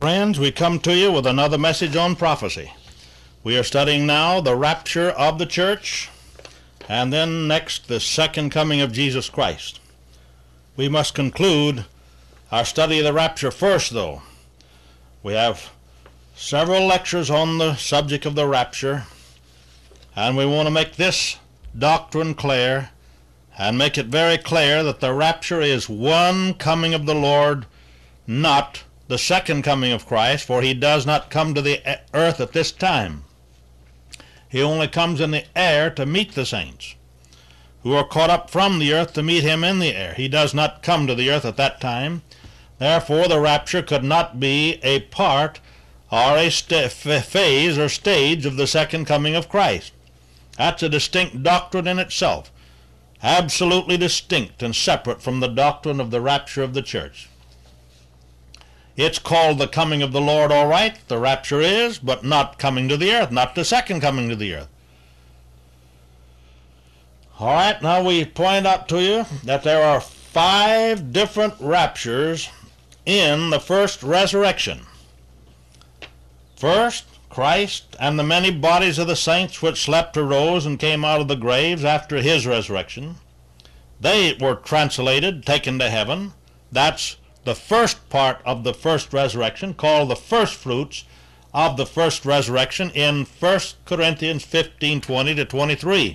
Friends, we come to you with another message on prophecy. We are studying now the rapture of the church, and then next the second coming of Jesus Christ. We must conclude our study of the rapture first, though. We have several lectures on the subject of the rapture, and we want to make this doctrine clear and make it very clear that the rapture is one coming of the Lord, not the second coming of Christ, for he does not come to the earth at this time. He only comes in the air to meet the saints who are caught up from the earth to meet him in the air. He does not come to the earth at that time. Therefore, the rapture could not be a part or a phase or stage of the second coming of Christ. That's a distinct doctrine in itself, absolutely distinct and separate from the doctrine of the rapture of the church. It's called the coming of the Lord, all right, the rapture is, but not coming to the earth, not the second coming to the earth. All right, now we point out to you that there are 5 different raptures in the first resurrection. First, Christ and the many bodies of the saints which slept arose and came out of the graves after his resurrection. They were translated, taken to heaven. That's the first part of the first resurrection, called the first fruits of the first resurrection in 1 Corinthians 15:20-23.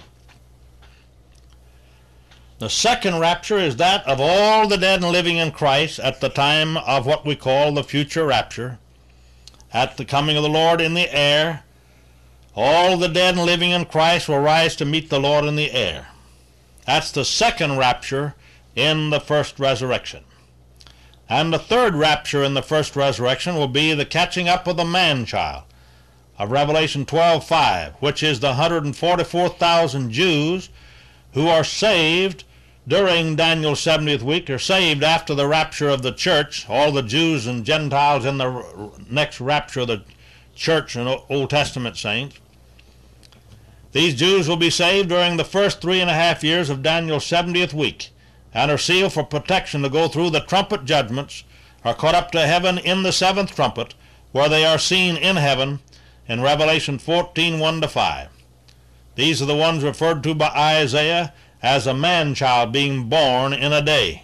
The second rapture is that of all the dead and living in Christ at the time of what we call the future rapture. At the coming of the Lord in the air, all the dead and living in Christ will rise to meet the Lord in the air. That's the second rapture in the first resurrection. And the third rapture in the first resurrection will be the catching up of the man-child of Revelation 12:5, which is the 144,000 Jews who are saved during Daniel's 70th week, or saved after the rapture of the church, all the Jews and Gentiles in the next rapture of the church and Old Testament saints. These Jews will be saved during the first 3.5 years of Daniel's 70th week, and are sealed for protection to go through the trumpet judgments, are caught up to heaven in the 7th trumpet, where they are seen in heaven in Revelation 14:1-5. These are the ones referred to by Isaiah as a man-child being born in a day,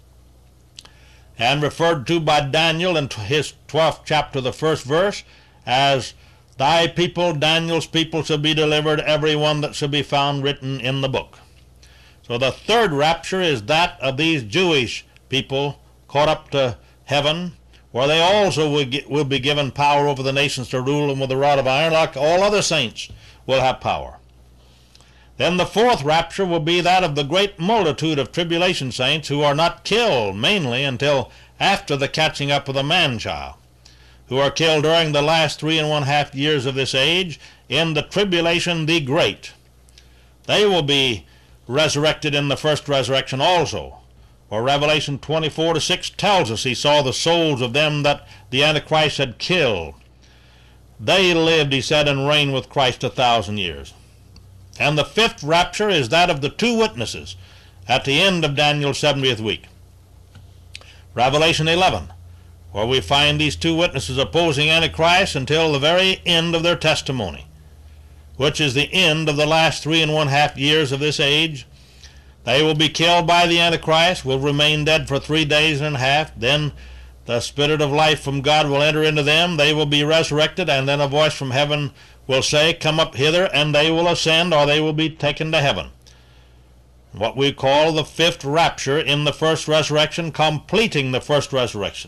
and referred to by Daniel in his 12th chapter, the 1st verse, as thy people, Daniel's people, shall be delivered, every one that shall be found written in the book. So the third rapture is that of these Jewish people caught up to heaven, where they also will be given power over the nations to rule them with a rod of iron, like all other saints will have power. Then the fourth rapture will be that of the great multitude of tribulation saints who are not killed mainly until after the catching up of the man-child, who are killed during the last 3.5 years of this age in the tribulation the great. They will be resurrected in the first resurrection also. For Revelation 24:6 tells us he saw the souls of them that the Antichrist had killed. They lived, he said, and reigned with Christ 1,000 years. And the fifth rapture is that of the 2 witnesses at the end of Daniel's 70th week. Revelation 11, where we find these 2 witnesses opposing Antichrist until the very end of their testimony, which is the end of the last 3.5 years of this age. They will be killed by the Antichrist, will remain dead for 3 days and a half. Then the Spirit of life from God will enter into them. They will be resurrected, and then a voice from heaven will say, come up hither, and they will ascend, or they will be taken to heaven. What we call the fifth rapture in the first resurrection, completing the first resurrection.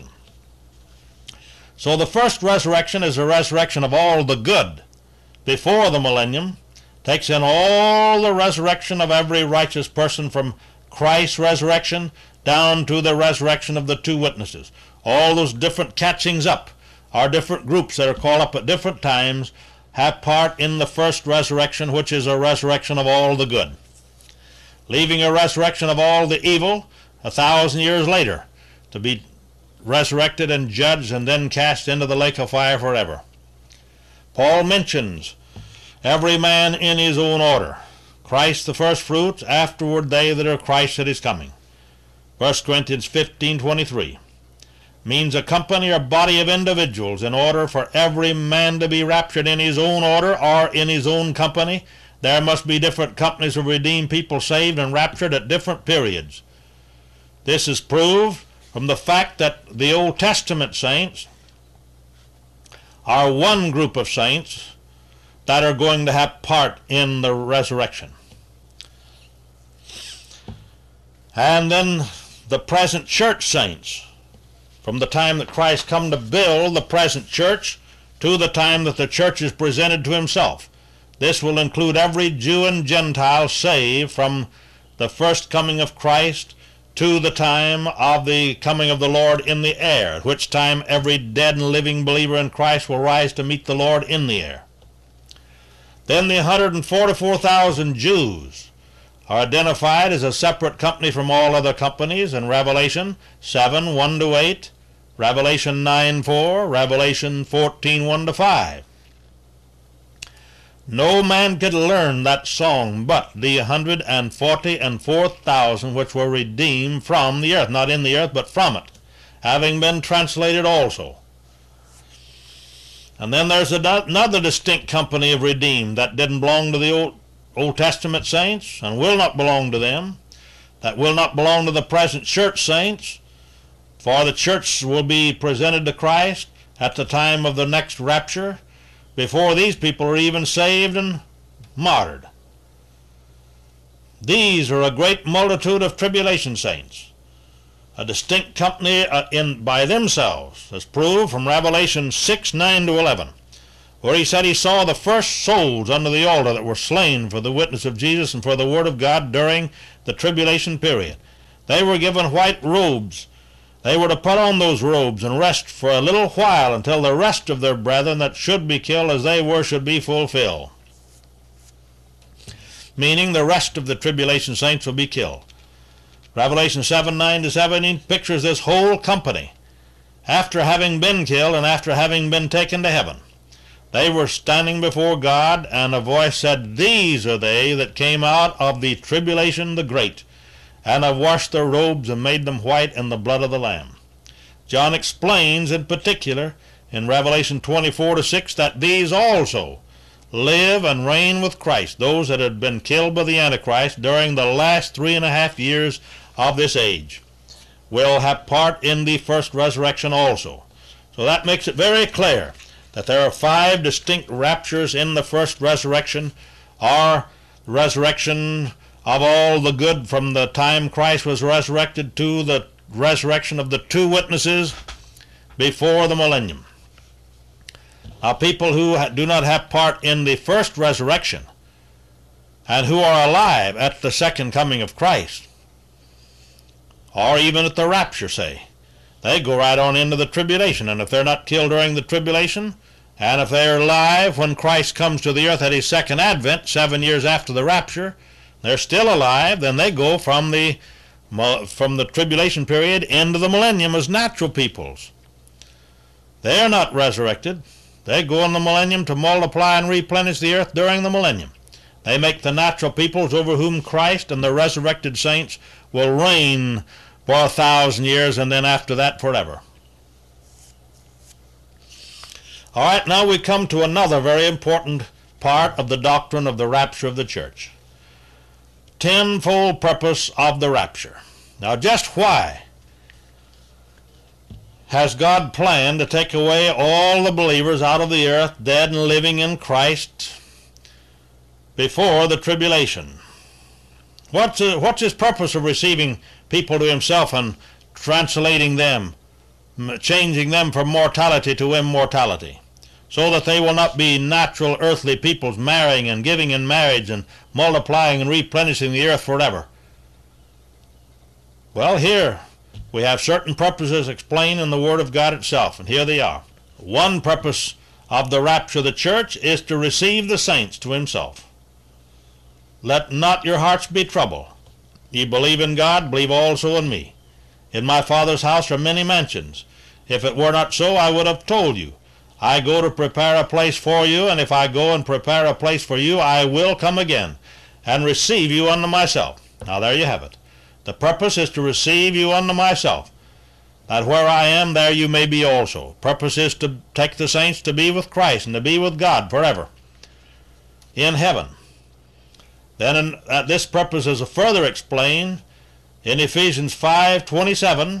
So the first resurrection is a resurrection of all the good before the millennium, takes in all the resurrection of every righteous person from Christ's resurrection down to the resurrection of the 2 witnesses. All those different catchings up, are different groups that are called up at different times, have part in the first resurrection, which is a resurrection of all the good, leaving a resurrection of all the evil 1,000 years later to be resurrected and judged and then cast into the lake of fire forever. Paul mentions every man in his own order. Christ the first fruits, afterward they that are Christ at his coming. 1 Corinthians 15:23. means a company or body of individuals. In order for every man to be raptured in his own order or in his own company, there must be different companies of redeemed people saved and raptured at different periods. This is proved from the fact that the Old Testament saints are one group of saints that are going to have part in the resurrection. And then the present church saints, from the time that Christ come to build the present church to the time that the church is presented to himself. This will include every Jew and Gentile saved from the first coming of Christ to the time of the coming of the Lord in the air, at which time every dead and living believer in Christ will rise to meet the Lord in the air. Then the 144,000 Jews are identified as a separate company from all other companies in Revelation 7, 1-8, Revelation 9, 4, Revelation 14, 1-5. No man could learn that song but the 144,000 which were redeemed from the earth, not in the earth, but from it, having been translated also. And then there's another distinct company of redeemed that didn't belong to the Old Testament saints and will not belong to them, that will not belong to the present church saints, for the church will be presented to Christ at the time of the next rapture, before these people are even saved and martyred. These are a great multitude of tribulation saints, a distinct company by themselves, as proved from Revelation 6, 9-11, where he said he saw the first souls under the altar that were slain for the witness of Jesus and for the word of God during the tribulation period. They were given white robes. They were to put on those robes and rest for a little while until the rest of their brethren that should be killed as they were should be fulfilled. Meaning the rest of the tribulation saints will be killed. Revelation 7, 9-17 pictures this whole company after having been killed and after having been taken to heaven. They were standing before God, and a voice said, "These are they that came out of the tribulation the great, and have washed their robes and made them white in the blood of the Lamb." John explains in particular in Revelation 24-6 that these also live and reign with Christ, those that had been killed by the Antichrist during the last 3.5 years of this age, will have part in the first resurrection also. So that makes it very clear that there are 5 distinct raptures in the first resurrection, or resurrection of all the good from the time Christ was resurrected to the resurrection of the 2 witnesses before the millennium. Now, people who do not have part in the first resurrection and who are alive at the second coming of Christ, or even at the rapture, say, they go right on into the tribulation, and if they're not killed during the tribulation, and if they're alive when Christ comes to the earth at his second advent, 7 years after the rapture, they're still alive, then they go from the tribulation period into the millennium as natural peoples. They are not resurrected. They go in the millennium to multiply and replenish the earth during the millennium. They make the natural peoples over whom Christ and the resurrected saints will reign for 1,000 years, and then after that forever. All right, now we come to another very important part of the doctrine of the rapture of the church. Tenfold purpose of the rapture. Now, just why has God planned to take away all the believers out of the earth, dead and living in Christ, before the tribulation? What's his purpose of receiving people to himself and translating them, changing them from mortality to immortality, so that they will not be natural earthly peoples marrying and giving in marriage and multiplying and replenishing the earth forever? Well, here we have certain purposes explained in the Word of God itself, and here they are. One purpose of the rapture of the church is to receive the saints to himself. Let not your hearts be troubled. Ye believe in God, believe also in me. In my Father's house are many mansions. If it were not so, I would have told you. I go to prepare a place for you, and if I go and prepare a place for you, I will come again and receive you unto myself. Now there you have it. The purpose is to receive you unto myself. that where I am, there you may be also. Purpose is to take the saints to be with Christ and to be with God forever in heaven. Then this purpose is further explained in Ephesians 5:27,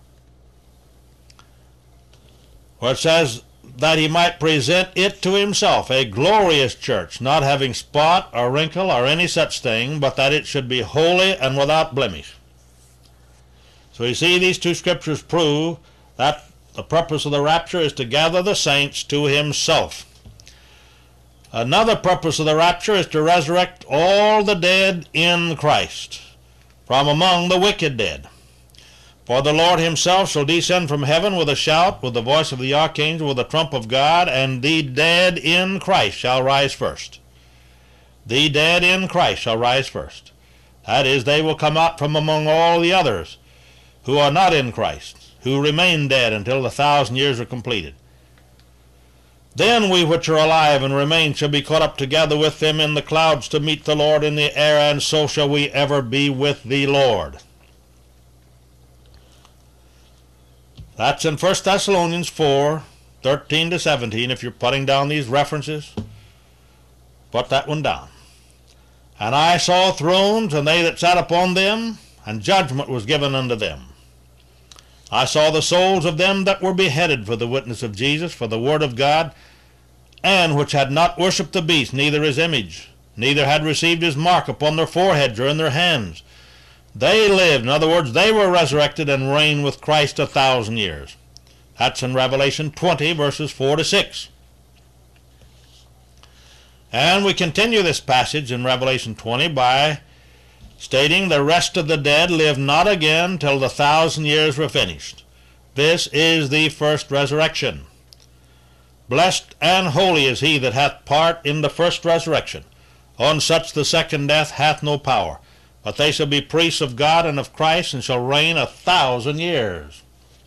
where it says that he might present it to himself, a glorious church, not having spot or wrinkle or any such thing, but that it should be holy and without blemish. So you see, these two scriptures prove that the purpose of the rapture is to gather the saints to himself. Another purpose of the rapture is to resurrect all the dead in Christ from among the wicked dead. For the Lord himself shall descend from heaven with a shout, with the voice of the archangel, with the trump of God, and the dead in Christ shall rise first. The dead in Christ shall rise first. That is, they will come out from among all the others who are not in Christ, who remain dead until the 1,000 years are completed. Then we which are alive and remain shall be caught up together with them in the clouds to meet the Lord in the air, and so shall we ever be with the Lord. That's in 1 Thessalonians 4:13-17. If you're putting down these references, put that one down. And I saw thrones, and they that sat upon them, and judgment was given unto them. I saw the souls of them that were beheaded for the witness of Jesus, for the word of God, and which had not worshipped the beast, neither his image, neither had received his mark upon their foreheads or in their hands. They lived, in other words, they were resurrected and reigned with Christ 1,000 years. That's in Revelation 20, verses 4-6. And we continue this passage in Revelation 20 by stating, the rest of the dead live not again till the 1,000 years were finished. This is the first resurrection. Blessed and holy is he that hath part in the first resurrection. On such the second death hath no power. But they shall be priests of God and of Christ, and shall reign 1,000 years.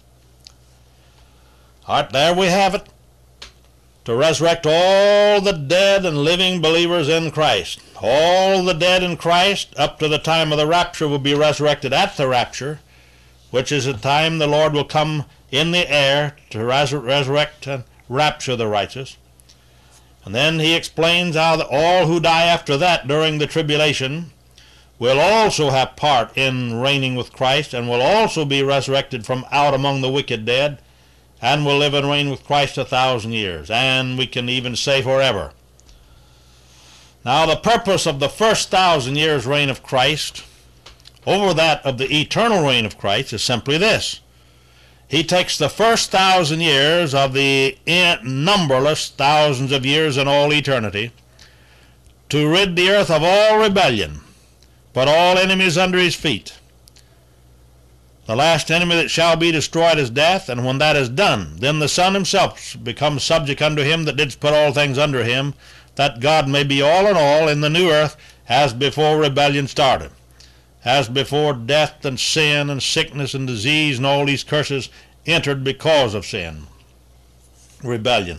All right, there we have it. To resurrect all the dead and living believers in Christ. All the dead in Christ up to the time of the rapture will be resurrected at the rapture, which is the time the Lord will come in the air to resurrect and rapture the righteous. And then he explains how all who die after that during the tribulation will also have part in reigning with Christ, and will also be resurrected from out among the wicked dead, and will live and reign with Christ 1,000 years, and we can even say forever. Now the purpose of the first 1,000 years reign of Christ over that of the eternal reign of Christ is simply this. He takes the first 1,000 years of the numberless thousands of years in all eternity to rid the earth of all rebellion, put all enemies under his feet. The last enemy that shall be destroyed is death, and when that is done, then the Son himself becomes subject unto him that didst put all things under him, that God may be all in all in the new earth, as before rebellion started, as before death and sin and sickness and disease and all these curses entered because of sin, rebellion.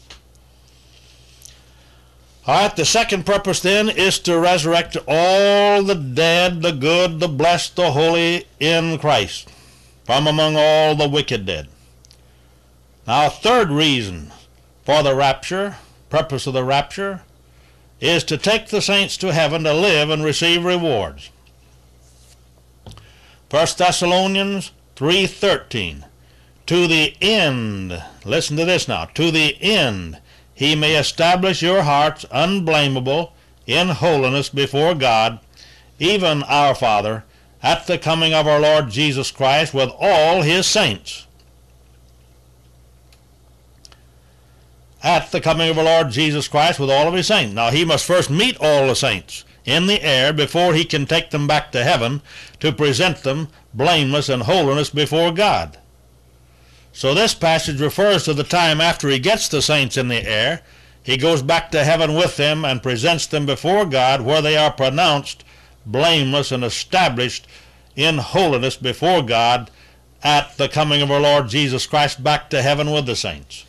All right, the second purpose then is to resurrect all the dead, the good, the blessed, the holy in Christ from among all the wicked dead. Now, a third reason for the rapture, purpose of the rapture, is to take the saints to heaven to live and receive rewards. 1 Thessalonians 3:13, to the end, listen to this now, to the end he may establish your hearts unblameable in holiness before God, even our Father, at the coming of our Lord Jesus Christ with all his saints. At the coming of our Lord Jesus Christ with all of his saints. Now he must first meet all the saints in the air before he can take them back to heaven to present them blameless in holiness before God. So this passage refers to the time after he gets the saints in the air. He goes back to heaven with them and presents them before God, where they are pronounced blameless and established in holiness before God at the coming of our Lord Jesus Christ back to heaven with the saints.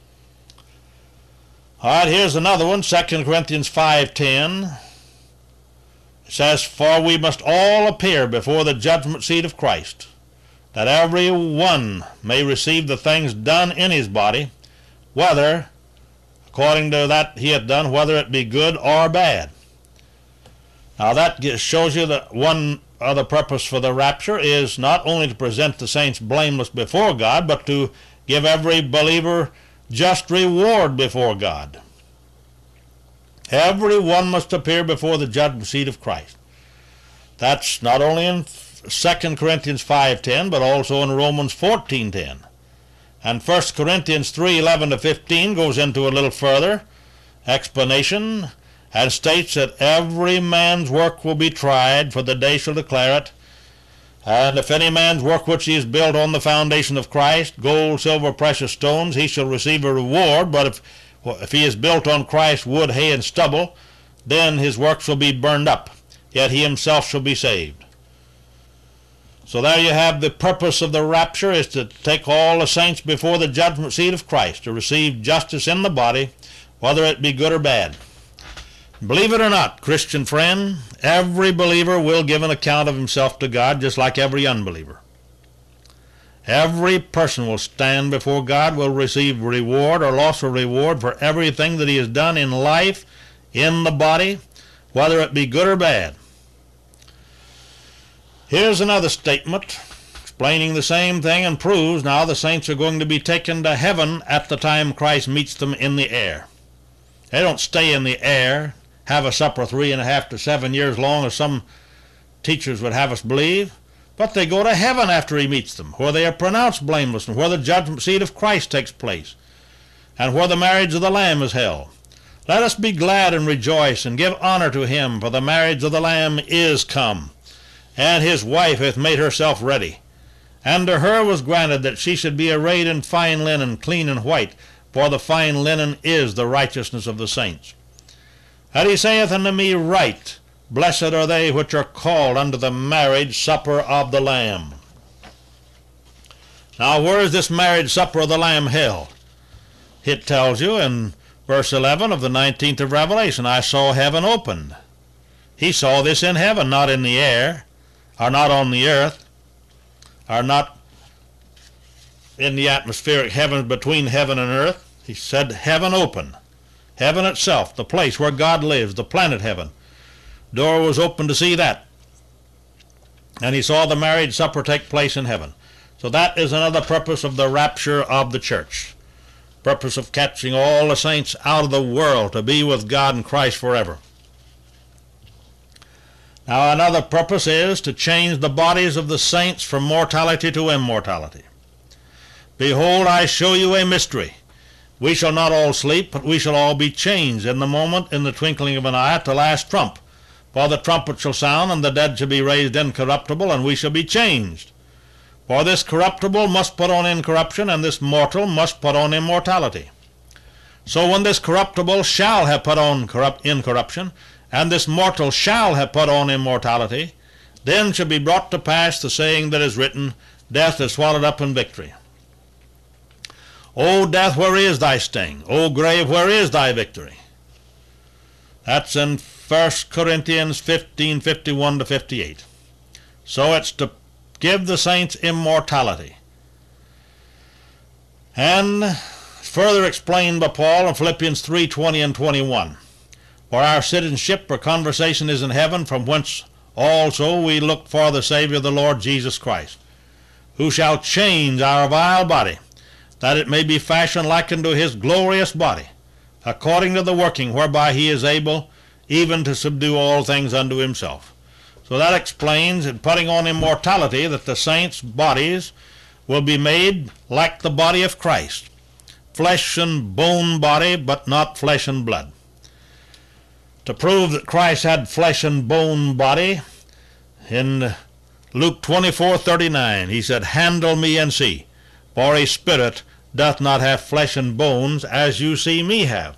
All right, here's another one, 2 Corinthians 5:10. It says, for we must all appear before the judgment seat of Christ, that every one may receive the things done in his body, whether, according to that he hath done, whether it be good or bad. Now that shows you that one other purpose for the rapture is not only to present the saints blameless before God, but to give every believer just reward before God. Every one must appear before the judgment seat of Christ. That's not only in 2 Corinthians 5:10, but also in Romans 14:10. And 1 Corinthians 3:11-15 goes into a little further explanation and states that every man's work will be tried, for the day shall declare it. And if any man's work which he has built on the foundation of Christ, gold, silver, precious stones, he shall receive a reward. But if he is built on Christ, wood, hay, and stubble, then his work shall be burned up, yet he himself shall be saved. So there you have the purpose of the rapture, is to take all the saints before the judgment seat of Christ, to receive justice in the body, whether it be good or bad. Believe it or not, Christian friend, every believer will give an account of himself to God, just like every unbeliever. Every person will stand before God, will receive reward or loss of reward for everything that he has done in life, in the body, whether it be good or bad. Here's another statement explaining the same thing and proves now the saints are going to be taken to heaven at the time Christ meets them in the air. They don't stay in the air, have a supper 3.5 to 7 years long, as some teachers would have us believe, but they go to heaven after he meets them, where they are pronounced blameless, and where the judgment seat of Christ takes place, and where the marriage of the Lamb is held. Let us be glad and rejoice, and give honor to him, for the marriage of the Lamb is come, and his wife hath made herself ready. And to her was granted that she should be arrayed in fine linen, clean and white, for the fine linen is the righteousness of the saints. And he saith unto me, Write, Blessed are they which are called unto the marriage supper of the Lamb. Now where is this marriage supper of the Lamb held? It tells you in verse 11 of the 19th of Revelation, I saw heaven opened. He saw this in heaven, not in the air, or not on the earth, or not in the atmospheric heavens between heaven and earth. He said heaven open. Heaven itself, the place where God lives, the planet heaven. Door was open to see that. And he saw the marriage supper take place in heaven. So that is another purpose of the rapture of the church. Purpose of catching all the saints out of the world to be with God and Christ forever. Now another purpose is to change the bodies of the saints from mortality to immortality. Behold, I show you a mystery. We shall not all sleep, but we shall all be changed in the moment, in the twinkling of an eye, at the last trump. For the trumpet shall sound, and the dead shall be raised incorruptible, and we shall be changed. For this corruptible must put on incorruption, and this mortal must put on immortality. So when this corruptible shall have put on incorruption, and this mortal shall have put on immortality, then shall be brought to pass the saying that is written, Death is swallowed up in victory. O death, where is thy sting? O grave, where is thy victory? That's in 1 Corinthians 15:51-58. So it's to give the saints immortality. And further explained by Paul in Philippians 3:20 and 21. For our citizenship or conversation is in heaven, from whence also we look for the Savior, the Lord Jesus Christ, who shall change our vile body, that it may be fashioned like unto his glorious body, according to the working whereby he is able even to subdue all things unto himself. So that explains, in putting on immortality, that the saints' bodies will be made like the body of Christ, flesh and bone body, but not flesh and blood. To prove that Christ had flesh and bone body, in Luke 24:39, he said, Handle me and see, for a spirit doth not have flesh and bones, as you see me have.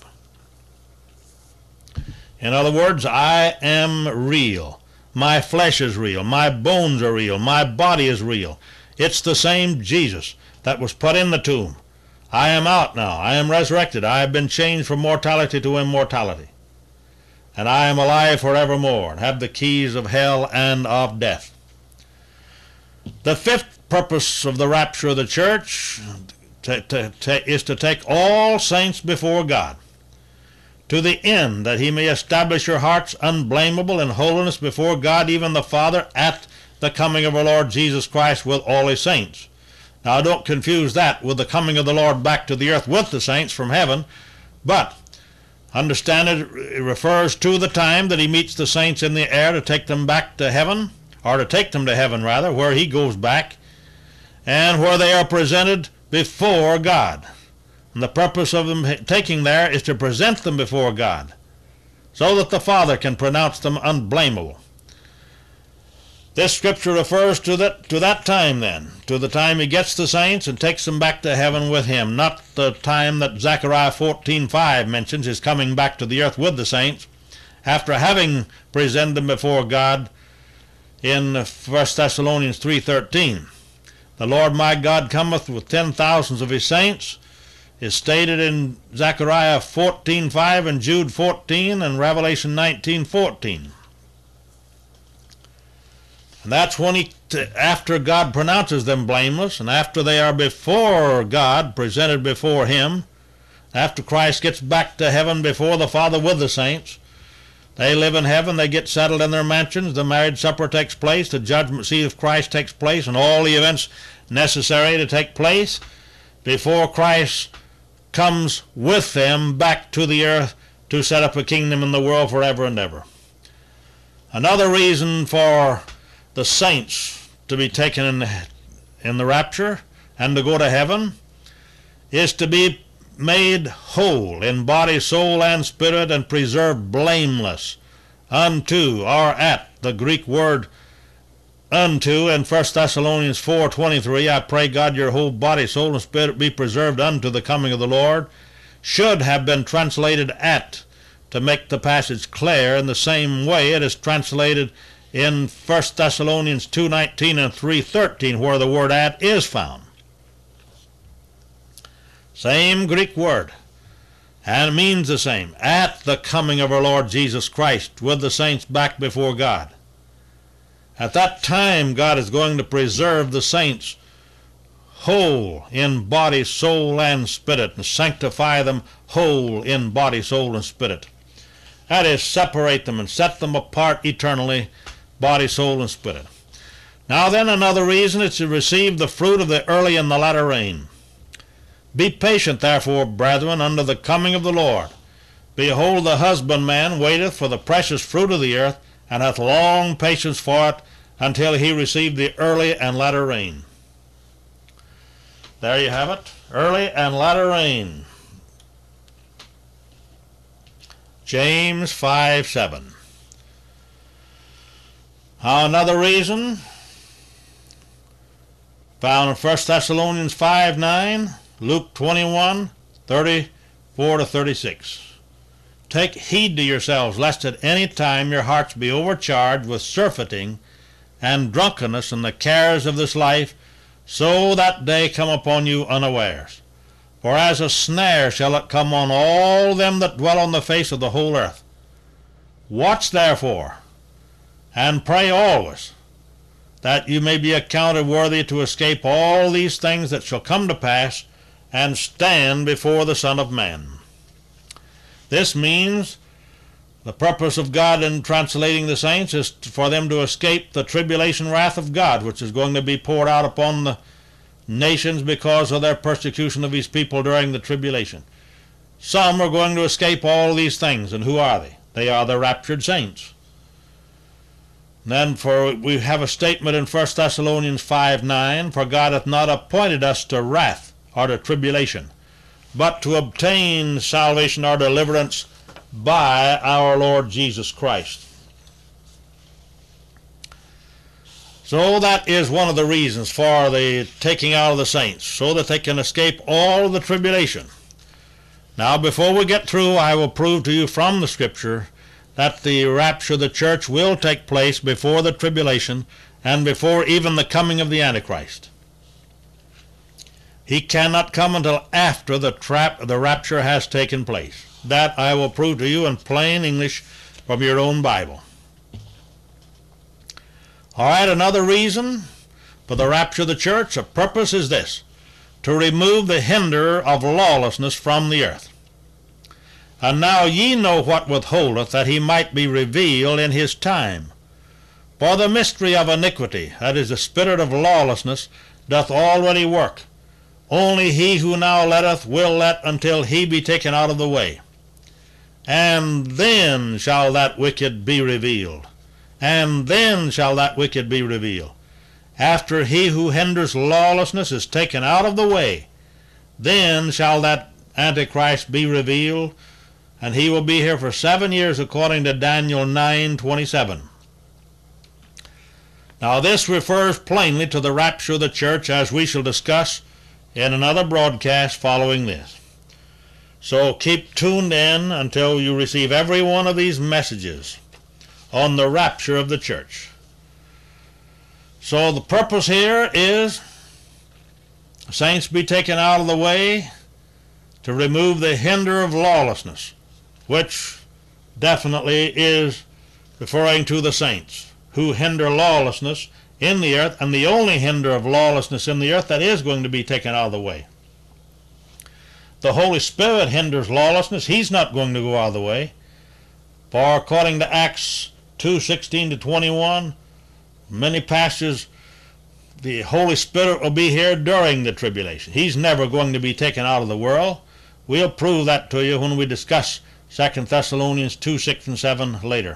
In other words, I am real. My flesh is real. My bones are real. My body is real. It's the same Jesus that was put in the tomb. I am out now. I am resurrected. I have been changed from mortality to immortality. And I am alive forevermore, and have the keys of hell and of death. The fifth purpose of the rapture of the church is to take all saints before God, to the end that he may establish your hearts unblameable in holiness before God, even the Father, at the coming of our Lord Jesus Christ with all his saints. Now don't confuse that with the coming of the Lord back to the earth with the saints from heaven, but understand it refers to the time that he meets the saints in the air to take them back to heaven, or to take them to heaven rather, where he goes back, and where they are presented before God. And the purpose of them taking there is to present them before God, so that the Father can pronounce them unblameable. This scripture refers to that time then, to the time he gets the saints and takes them back to heaven with him, not the time that Zechariah 14:5 mentions, his coming back to the earth with the saints, after having presented them before God in 1 Thessalonians 3:13. The Lord my God cometh with 10,000s of his saints is stated in Zechariah 14:5 and Jude 14 and Revelation 19:14. And that's when after God pronounces them blameless, and after they are before God, presented before him, after Christ gets back to heaven before the Father with the saints, they live in heaven, they get settled in their mansions, the marriage supper takes place, the judgment seat of Christ takes place, and all the events necessary to take place before Christ comes with them back to the earth to set up a kingdom in the world forever and ever. Another reason for the saints to be taken in the rapture and to go to heaven is to be made whole in body, soul, and spirit, and preserved blameless unto, or at, the Greek word unto in 1 Thessalonians 4:23, I pray God your whole body, soul, and spirit be preserved unto the coming of the Lord, should have been translated at, to make the passage clear in the same way it is translated in 1 Thessalonians 2:19 and 3:13, where the word at is found. Same Greek word, and means the same, at the coming of our Lord Jesus Christ with the saints back before God. At that time God is going to preserve the saints whole in body, soul, and spirit, and sanctify them whole in body, soul, and spirit. That is, separate them and set them apart eternally, body, soul, and spirit. Now then, another reason is to receive the fruit of the early and the latter rain. Be patient, therefore, brethren, unto the coming of the Lord. Behold, the husbandman waiteth for the precious fruit of the earth, and hath long patience for it, until he receive the early and latter rain. There you have it, early and latter rain. James 5:7. Another reason found in 1 Thessalonians 5:9, Luke 21:34-36. Take heed to yourselves, lest at any time your hearts be overcharged with surfeiting and drunkenness and the cares of this life, so that day come upon you unawares. For as a snare shall it come on all them that dwell on the face of the whole earth. Watch therefore, and pray always, that you may be accounted worthy to escape all these things that shall come to pass, and stand before the Son of Man. This means the purpose of God in translating the saints is for them to escape the tribulation wrath of God, which is going to be poured out upon the nations because of their persecution of his people during the tribulation. Some are going to escape all these things, and who are they? They are the raptured saints. Then we have a statement in 1 Thessalonians 5:9, for God hath not appointed us to wrath or to tribulation, but to obtain salvation or deliverance by our Lord Jesus Christ. So that is one of the reasons for the taking out of the saints, so that they can escape all the tribulation. Now, before we get through, I will prove to you from the Scripture that the rapture of the church will take place before the tribulation and before even the coming of the Antichrist. He cannot come until after the rapture has taken place. That I will prove to you in plain English from your own Bible. All right, another reason for the rapture of the church, the purpose is this: to remove the hinder of lawlessness from the earth. And now ye know what withholdeth, that he might be revealed in his time. For the mystery of iniquity, that is, the spirit of lawlessness, doth already work. Only he who now letteth will let until he be taken out of the way. And then shall that wicked be revealed. And then shall that wicked be revealed. After he who hinders lawlessness is taken out of the way, then shall that Antichrist be revealed, and he will be here for 7 years according to Daniel 9:27. Now this refers plainly to the rapture of the church, as we shall discuss in another broadcast following this. So keep tuned in until you receive every one of these messages on the rapture of the church. So the purpose here is saints be taken out of the way to remove the hinder of lawlessness, which definitely is referring to the saints who hinder lawlessness in the earth, and the only hinder of lawlessness in the earth that is going to be taken out of the way. The Holy Spirit hinders lawlessness. He's not going to go out of the way. For according to Acts 2:16-21, many passages, the Holy Spirit will be here during the tribulation. He's never going to be taken out of the world. We'll prove that to you when we discuss 2 Thessalonians 2:6 and 7 later.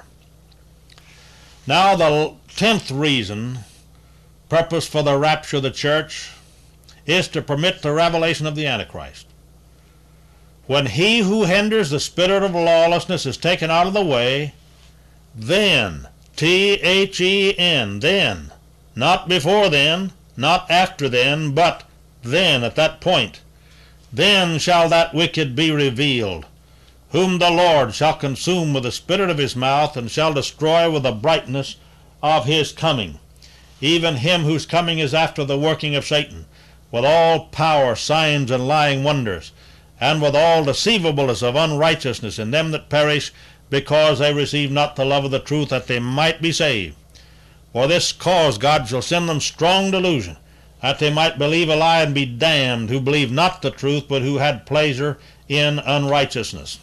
Now the 10th reason, purpose for the rapture of the church, is to permit the revelation of the Antichrist. When he who hinders the spirit of lawlessness is taken out of the way, then, T-H-E-N, then, not before then, not after then, but then, at that point, then shall that wicked be revealed, whom the Lord shall consume with the spirit of his mouth, and shall destroy with the brightness of his coming, even him whose coming is after the working of Satan, with all power, signs, and lying wonders, and with all deceivableness of unrighteousness in them that perish, because they receive not the love of the truth, that they might be saved. For this cause God shall send them strong delusion, that they might believe a lie and be damned, who believe not the truth, but who had pleasure in unrighteousness.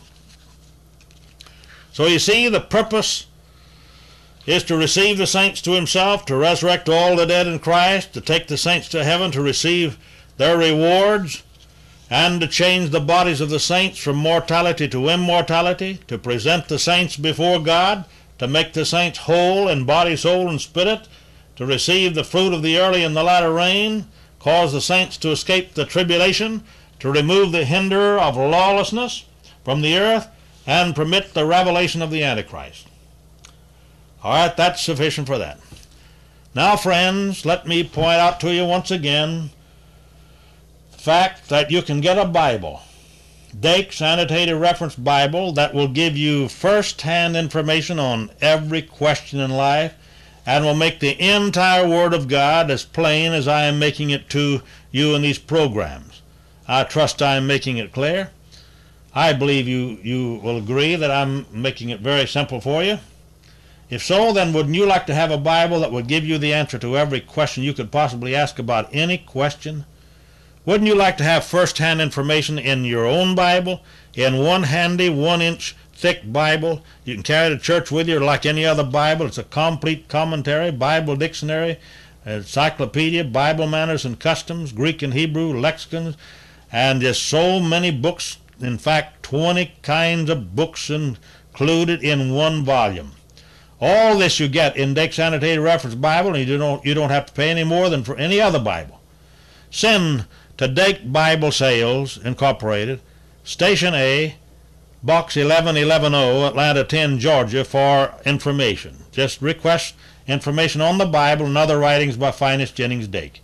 So you see, the purpose is to receive the saints to himself, to resurrect all the dead in Christ, to take the saints to heaven, to receive their rewards, and to change the bodies of the saints from mortality to immortality, to present the saints before God, to make the saints whole in body, soul, and spirit, to receive the fruit of the early and the latter rain, cause the saints to escape the tribulation, to remove the hinder of lawlessness from the earth, and permit the revelation of the Antichrist. All right, that's sufficient for that. Now, friends, let me point out to you once again the fact that you can get a Bible, Dake's Annotated Reference Bible, that will give you first-hand information on every question in life, and will make the entire Word of God as plain as I am making it to you in these programs. I trust I am making it clear. I believe you will agree that I'm making it very simple for you. If so, then wouldn't you like to have a Bible that would give you the answer to every question you could possibly ask about any question? Wouldn't you like to have first-hand information in your own Bible, in one handy 1-inch thick Bible you can carry to church with you like any other Bible? It's a complete commentary, Bible dictionary, encyclopedia, Bible manners and customs, Greek and Hebrew, lexicons, and just so many books. In fact, 20 kinds of books included in one volume. All this you get in Dake's Annotated Reference Bible, and you don't have to pay any more than for any other Bible. Send to Dake Bible Sales Incorporated, Station A, Box 11110, Atlanta 10, Georgia, for information. Just request information on the Bible and other writings by Finest Jennings Dake.